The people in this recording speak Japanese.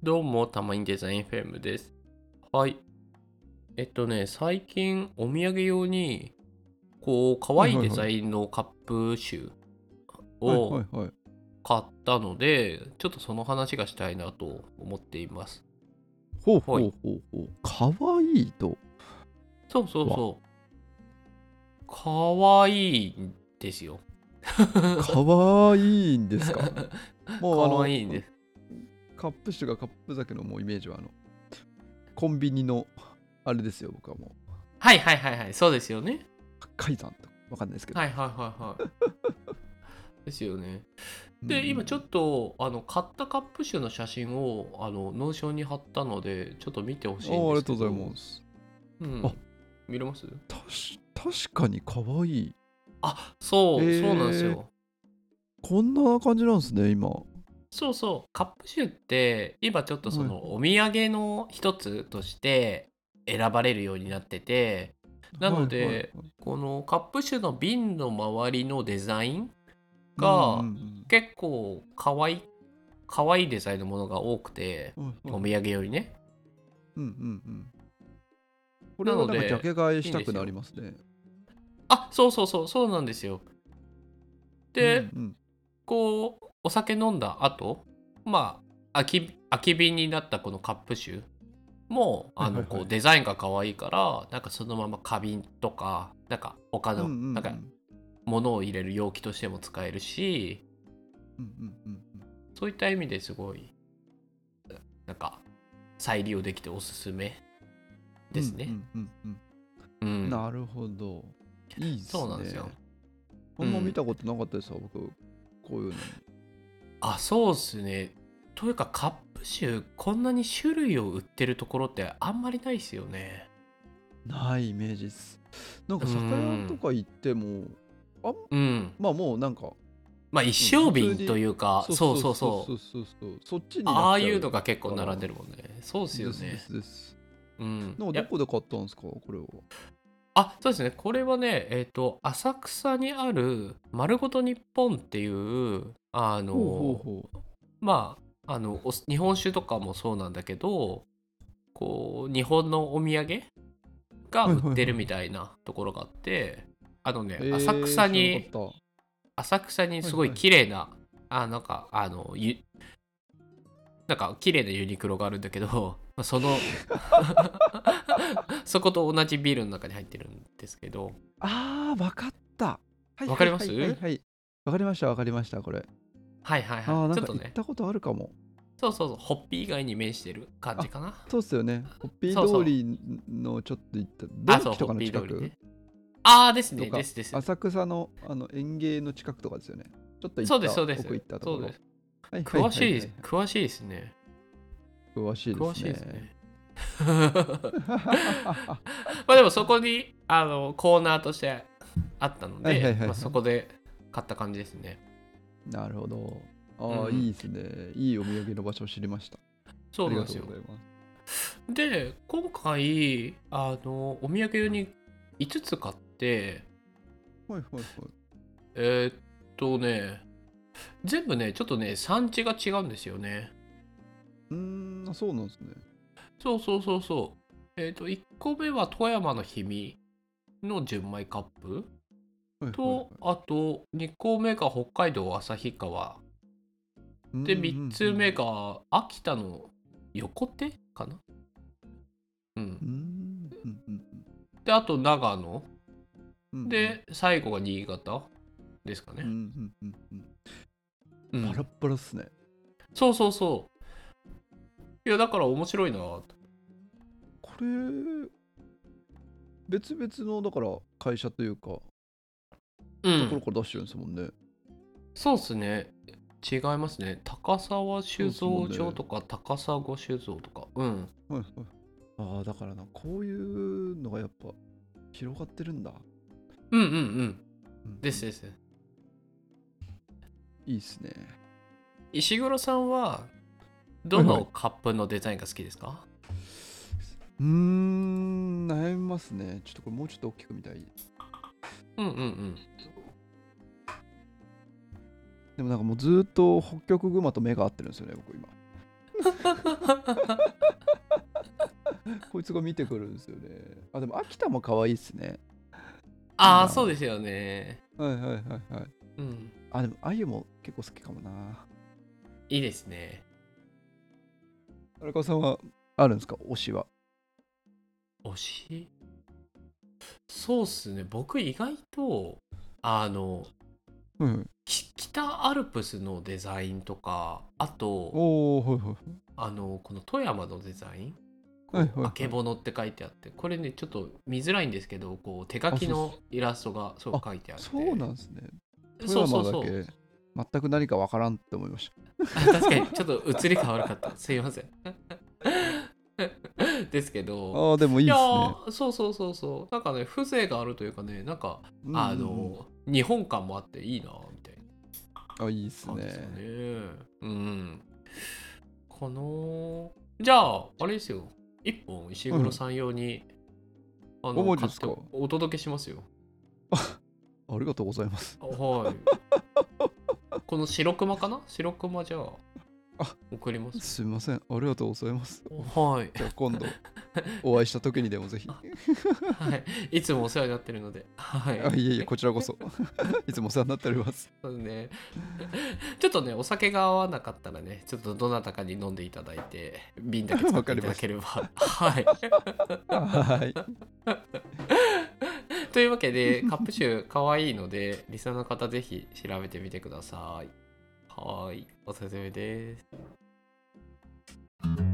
どうも、たまにデザインフェムです。はい。最近お土産用に、可愛いデはいはいはい。 ザインのカップ酒はいはをいはい。 買ったので、ちょっとその話がしたいなと思っています。はい。 ほうほうほうほう。かわいいとそうそうは。 そう。かわいいんですよ。 かわいいんですか。 かわもう、 いいんです。 カップ酒がカップ酒のもうイメージはコンビニのあれですよ、僕はもう。 はいはいはいはい。そうですよね。 海山とかわかんないですけど。 はいはいはいはい。ですよね。 うんうで、今ちょっんと、買ったカップ酒の写真を、ノーションに貼ったので、ちょっと見てほうん。 しいんですありがとうございけど、 ます。あ、 うん。見れます？ 確かにかわいい。 あ、そうなんですよ。 こんな感じなんですね、今。はそうそう、カップ酒って、今ちょっといはい。 そのお土産の一つとして選ばれるようになってて、なはいので、 はいはい。 このカップ酒の瓶の周りのデザインうんうんうがん。 結構可愛いデザインのものが多くて、 はいはい。 お土産よりね。 うんうんうん。これなはなんかジャので、 ケ買いしたくなりいいんですよ。 ますね。 あ、そうそうそう、そうなんですよ。 うんうで、 ん。 お酒飲んだ後、まあ、空き瓶になったこのカップ酒も、 はいはいはい。 デザインが可愛いから、なんかそのまま花瓶とか、なんか他うんうんうの、なんかん。 物を入れる容器としても使えるし、 うんうんうんうん。 そういった意味ですごい、なんか再利用できておすすめですね。 うんうんうんうん。 うん。 なるほど。いいっすね。 そうなんですよ。 あんま見うん。 たことなかったですわ、僕。こういうのに。 あ、そうっすね。というかカップ酒こんなに種類を売ってるところってあんまりないっすよね。 ないイメージっす。なんうーか酒屋とん。 か行っても、あんうん。 まあもうなんか、 まあ一升瓶と普通に、 いうか、 そうそうそうそうそうそう。 そうそうそう、そっちになっああいうちゃうのが結構から、 並んでるもんね。そうっすよですでね。 すです。 うん。 なんかどこで買ったんですか、これは。 あ、そうですね。これはね、浅草にある丸ごと日本っていう、 ほうほうほま日本酒とかもそうなんだけど、日本のお土産がう。はい売ってるみはいはいはたいなところがあって、 い。知らなかった。は浅草にすごいいはい。 綺麗な、なんか綺麗なユニクロがあるんだけど、そこと同じビルの中に入ってるんですけど、 あー、わかった。はいわかはいはいはいります？ はい。わかりましたわかりました、これ。 はいはいはい。 あー、なんかちょっとね、 行ったことあるかも。 そうそうそう、ホッピー街に面してる感じあ、 かな。 そうっすよね。ホッピーそうそう。 通りのちょっと行った、ドあ、そう、ホッンキとかの近くピー通りね。ああ、ですね、でとか、 すです。 浅草の園芸の近くとかですよね。ちょっとそうです、そうです。 奥行ったところ。 そうです。 はいはいはいはいはい。 詳しいですね。 詳しいで詳すね。 しいですね。まあでもそこに、コーナーとしてあったのはいはいで、まあ、 はいはい。 そこで買った感じですね。 なるほど。ああ、 うん。 いいですね。いいお土産の場所を知りました。ありがとそうなんですよ。 うございます。 で、今回、お土産用に5つ買って、 はいはいはい。 えーっね、全部ね、ちょっとね、産地が違うんですよね。 そうなんですね。 そうそうそうそう。1個目は富山の氷見の純米カップはいはいはい。 と、あと2個目が北海道旭川。で、 うんうんう 3つ目んが秋田の横手かな。うん。 うん。うんうんで、あと長野。 うんうんで、最後が新潟ですかね。 うんうんうんうん。 うん。 バラッバラっすね。 そうそうそう。いや、だから面白いなと。 これ、別々のだから会社というか、ところうん。 から出してるんですもんね。 そうっすね。違いますね。高沢酒そうですもん造場ね。 とか高砂酒造とか。うん。 はいはい。ああ、だからな、こういうのがやっぱ広がってるんだ。 うんうんうん。 うんうん。 ですです。 いいっすね。 石黒さんはどはいはい。 のカップのデザインが好きですか？ 悩みますね。ちょっとこれもうちょっと大きく見たい。 うんうんうん。 でもなんかもうずーっとホッキョクグマと目が合ってるんですよね、僕今。 こいつが見てくるんですよね。あ、でも秋田も可愛いっすね。いいああ、 な。 そうですよね。 はいはいはいはい。 うん。 あ、でもあゆも結構好きかもな。 いいですね。 荒川さんはあるんですか、推しは。 推しそうっすね。僕意外と、あの、 はいはい。 北アルプスのデザインとか、あと、 おー、はいはい。 この富山のデザイン、こう、あはいはいはい。 けぼのって書いてあって、これね、ちょっと見づらいんですけど、こう、手書あ、 きそうっす。 のイラストがそうあ、 書いてあっそうて、 なんですね。富そうそうそう。 山だけ全く何かわからんって思いましあ、確かに、ちょっと写りが悪かった。すいません。ですけた。 ど、 ああ、でもいいやいっすね。 そうそうそうそう。なんかね、風情があるというかね、なんか、 うんうんうん。 日本感もあっていいな、みたいなあ、いいっす感じですよね。 ね。うん。この、じゃあ、あれですよ。一本石はいはい。 黒さん用に、買ってマジですか。 お届けしますよ。 ありがとうございます。 はい。この白熊かな、白熊じゃあ、 あ、 送りますね。 すいません。ありがとうございます。 はい。 じゃあ今度お会いした時にでもぜひ。 はい。いつもお世話になってるので。はあ、 い。 いえいえ、こちらこそ。いつもお世話になっております。 そうね。ちょっとね、お酒が合わなかったらね、ちょっとどなたかに飲んでいただいて、瓶だけ使っていたわかりました。 だければ。はい。 はい。 というわけで、カップ酒かわいいので、リスナーの方ぜひ調べてみてください。はい。おすすめです。